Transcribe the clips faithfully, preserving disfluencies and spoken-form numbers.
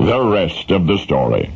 the rest of the story.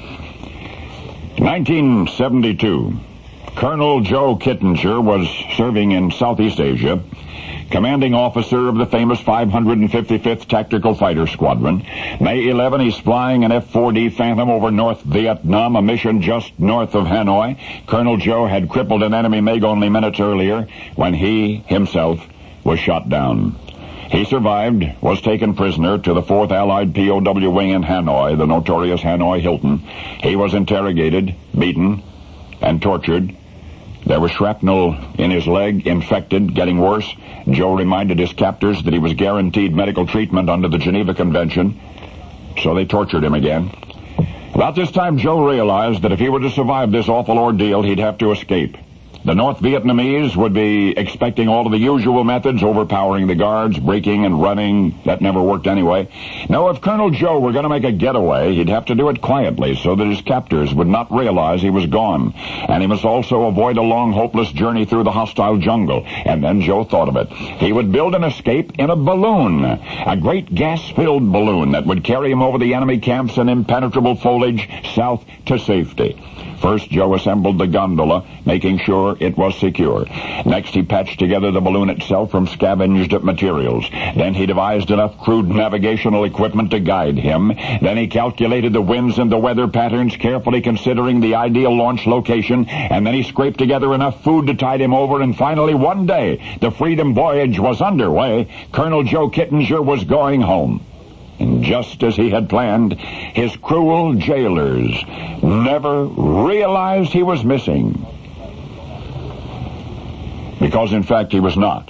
nineteen seventy-two, Colonel Joe Kittinger was serving in Southeast Asia, commanding officer of the famous five hundred fifty-fifth Tactical Fighter Squadron. May eleventh, he's flying an F four D Phantom over North Vietnam, a mission just north of Hanoi. Colonel Joe had crippled an enemy MiG only minutes earlier when he himself was shot down. He survived, was taken prisoner to the fourth Allied P O W wing in Hanoi, the notorious Hanoi Hilton. He was interrogated, beaten, and tortured. There was shrapnel in his leg, infected, getting worse. Joe reminded his captors that he was guaranteed medical treatment under the Geneva Convention, so they tortured him again. About this time, Joe realized that if he were to survive this awful ordeal, he'd have to escape. The North Vietnamese would be expecting all of the usual methods, overpowering the guards, breaking and running. That never worked anyway. No, if Colonel Joe were going to make a getaway, he'd have to do it quietly so that his captors would not realize he was gone. And he must also avoid a long, hopeless journey through the hostile jungle. And then Joe thought of it. He would build an escape in a balloon, a great gas-filled balloon that would carry him over the enemy camps and impenetrable foliage south to safety. First, Joe assembled the gondola, making sure it was secure. Next, he patched together the balloon itself from scavenged materials. Then he devised enough crude navigational equipment to guide him. Then he calculated the winds and the weather patterns, carefully considering the ideal launch location. And then he scraped together enough food to tide him over. And finally, one day, the Freedom voyage was underway. Colonel Joe Kittinger was going home. And just as he had planned, his cruel jailers never realized he was missing. Because, in fact, he was not.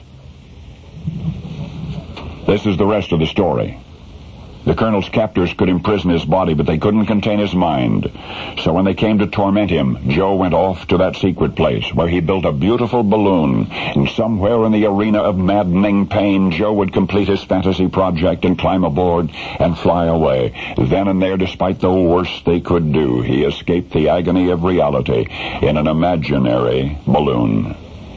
This is the rest of the story. The colonel's captors could imprison his body, but they couldn't contain his mind. So when they came to torment him, Joe went off to that secret place where he built a beautiful balloon. And somewhere in the arena of maddening pain, Joe would complete his fantasy project and climb aboard and fly away. Then and there, despite the worst they could do, he escaped the agony of reality in an imaginary balloon.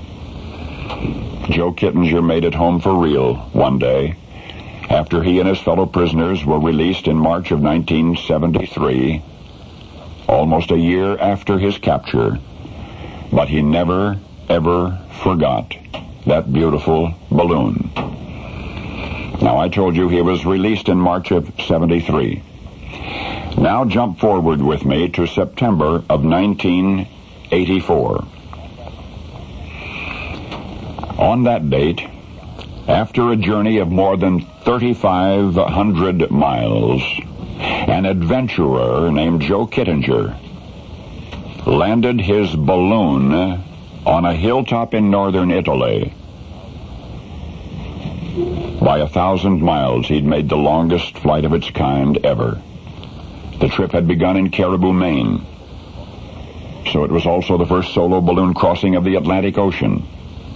Joe Kittinger made it home for real one day, after he and his fellow prisoners were released in March of nineteen seventy-three, almost a year after his capture. But he never, ever forgot that beautiful balloon. Now, I told you he was released in March of seventy-three. Now jump forward with me to September of nineteen eighty-four. On that date, after a journey of more than thirty-five hundred miles, an adventurer named Joe Kittinger landed his balloon on a hilltop in northern Italy. By a thousand miles, he'd made the longest flight of its kind ever. The trip had begun in Caribou, Maine, so it was also the first solo balloon crossing of the Atlantic Ocean.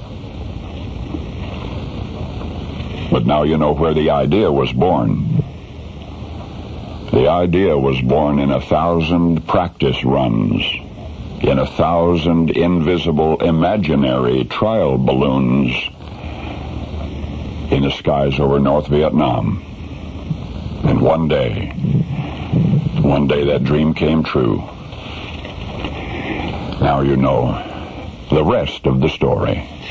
But now you know where the idea was born. The idea was born in a thousand practice runs, in a thousand invisible, imaginary trial balloons in the skies over North Vietnam. And one day, one day that dream came true. Now you know the rest of the story.